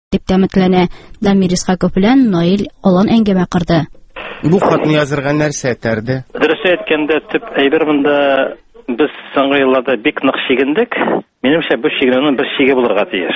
дип тәмәкләнә. Дамир Исхаков белән Наил Алан әңгәмә кырды. Бу хатны язырга нәрсә этәрде? Дөрес әйткәндә, төп әйбер монда без соңгы елларда бик нык чигендек. Минемчә, бу чигенүнең бер чиге булырга тиеш.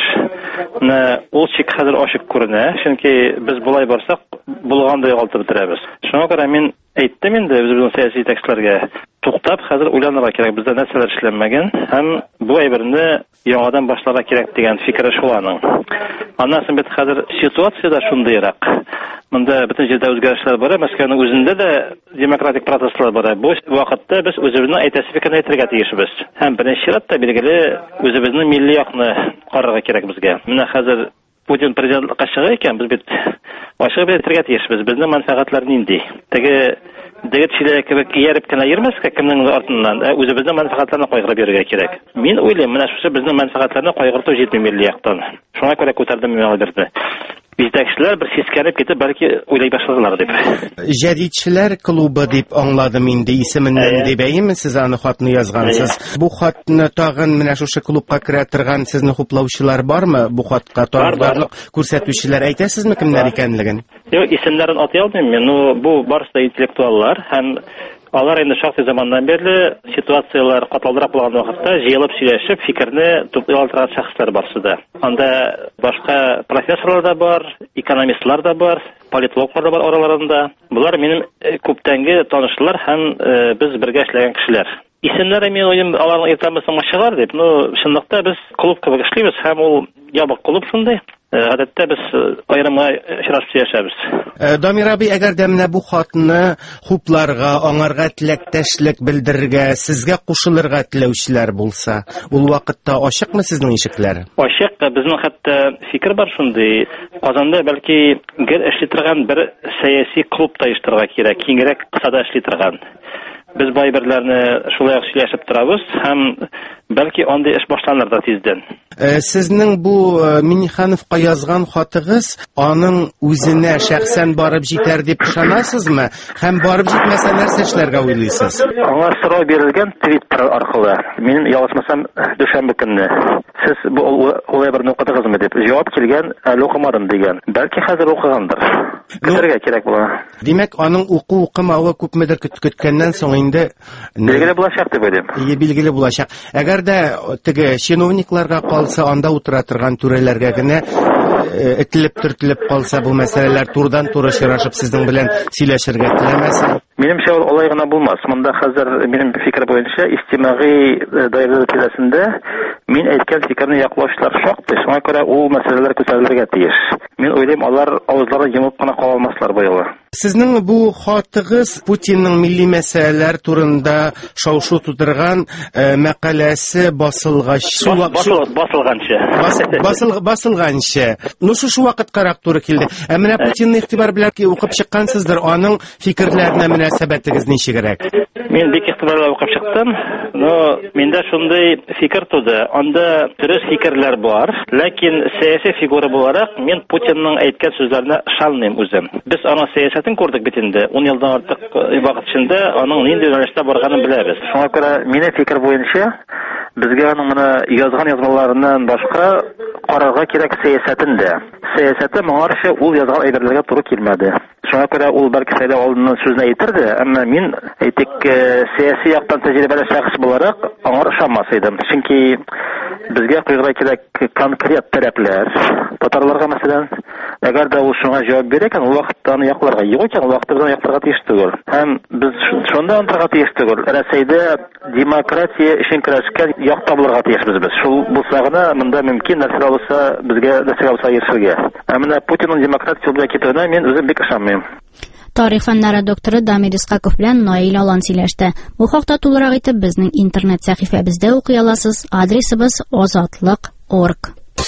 Ул чик хәзер ачык күренә, чөнки без булай барсак, булгандай галтып бетерәбез. Шуңа күрә мин әйттем инде безнең сәяси текстларга, туктап, хәзер уйланырга кирәк, бездә нәрсәләр эшләнмәгән, һәм бу әйберне яңадан башларга кирәк дигән фикере шул аның. Аннан соң бит хәзер ситуация да шундыйрак. Монда бөтен җирдә үзгәрешләр бара, Мәскәүнең үзендә дә демократик протестлар бара. Бу вакытта без үзебезнең әйтәсе фикерне әйтергә тиешбез. Һәм беренче чиратта билгеле үзебезнең милли якны карарга кирәк безгә. Менә хәзер Путин президентлыкка чыга икән, без бит ачык әйтергә тиешбез. Безнең мәнфәгатьләр нинди? Теге дигәчләр кебек ияреп кенә йөрмәскә кемнең артыннан, үзебезнең мәнфәгатьләрне кайгырып йөрергә кирәк. Мин уйлыйм, менә шушы безнең мәнфәгатьләрне кайгырту җитми милли яктан. Шуңа күрә күтәрдем мин аларны. Җитәкчеләр бер сискәнеп китеп, бәлки уйлый башладылар дип. Җәдитчеләр клубы дип аңладым инде, исеменнән дип әйеме, сез аны хатны язгансыз. Бу хатны тагын менә шушы клубка керә торган сезне хуплаучылар бармы? Бу хатка тарифларлык күрсәтүчеләр әйтәсезме кемнәр икәнлеген? Юк, исемнәрен атай алмыйм мин. Бу барысы да интеллектуаллар һәм алар инде шактый заманнан бирле ситуациялар каталдырак булган вакытта җыелып сөйләшеп, фикерне туплый алган шәхесләр барсы да. Анда башка профессорлар да бар, экономистлар да бар, политологлар да бар араларында. Булар минем күптәнге танышлар һәм без бергә эшләгән кешеләр. Исемнәре мин уйлыйм, аларның иртәмесен чыгар дип. Чынлыкта без клуб кебек эшлибез һәм ул ябык клуб шундый. Гадәттә без аерымга очрашып яшәбез. Дамир абый, әгәр дә менә бу хатны хупларга, аңарга теләктәшлек белдерергә, сезгә кушылырга теләүчеләр булса, ул вакытта ачыкмы сезнең ишекләр? Ачык, безнең хәтта фикер бар шундый. Казанда бәлки гел эшли торган бер сәяси клуб таештырырга кирәк, киңрәк кысада эшли торган. Без бу әйберләрне шулай ук сөйләшеп торабыз һәм бәлки андый эш башланыр да тиздән. Сезнең бу Миннихановка язган хатыгыз аның үзенә шәхсән барып җитәр дип ышанасызмы? Һәм барып җитмәсә нәрсә эшләргә уйлыйсыз? Аңа сорау бирелгән Twitter аркылы. Мин ялгышмасам дүшәмбе көнне. Сез бу әйберне укыдыгызмы дип җавап килгән, әле укымадым дигән. Бәлки хәзер укыгандыр. Көтәргә кирәк була. Димәк, аның укымавы күпмедер көткәннән соң инде билгеле булачак дип уйлыйм. Билгеле булачак. Әгәр дә теге чиновникларга калса, анда утыра торган түрәләргә генә этилеп-төртилеп калса, бу мәсьәләләр турыдан-туры очрашып сезнең белән сөйләшергә теләмәсә. Минемчә, ул алай гына булмас. Монда хәзер минем фикер буенча истимагый даирәдә тирәсендә мин әйткән фикерне яклаучылар шактый. Шуңа күрә ул мәсьәләләр күтәрелергә тиеш. Мин уйлыйм, алар авызларын йомып кына кала алмаслар бу елы. Сезнең бу хатыгыз Путинның милли мәсьәләләр турында шау-шу тудырган мәкаләсе басылганчы. Шушы вакыткарак туры килде. Менә Путинны игътибар белән укып чыккансыздыр, аның фикерләренә мөнәсәбәтегез ничегрәк? Мин бик игътибарлы укып чыктым. Миндә шундый фикер туды. Анда дөрес фикерләр бар, ләкин сәяси фигура буларак мин Путинның әйткән сүзләренә ышанмыйм үзем. Без аның сәясәтен күрдек бит инде. 10 елдан артык вакыт эчендә аның нинди юнәлештә барганын беләбез. Шуңа күрә минем фикер буенча безгә аның моны язган язмаларыннан башка карарга кирәк сәясәтен дә. Сәясәте моңарча ул язган әйберләргә туры килмәде. Шуңа күрә ул бәлки сайлау алдыннан сүзне әйтерде, әмма мин әйтик сәяси яктан тәҗрибәле шәхес буларак аңар ышанмас идем. Чөнки безгә куйырга кирәк конкрет таләпләр. Татарларга мәсәлән, әгәр дә ул шуңа җавап бирә икән, ул вакытта аны якларга юк икән, ул вакытта безне якларга тиеш түгел. Һәм без шунда антырга тиеш түгел. Рәсәйдә демократия өчен көрәшкән якта булырга тиешбез без. Шул булса гына монда мөмкин нәрсә булса безгә нәрсә булса ирешергә. Менә Путинның демократия юлында китүенә мин үзем бик ышанмыйм. Тарих фәннәре докторы Дамир Исхаков белән Наил Алан сөйләште. Бу хакта тулырак итеп безнең интернет сәхифәбездә укый аласыз. Адресыбыз azatlык.org.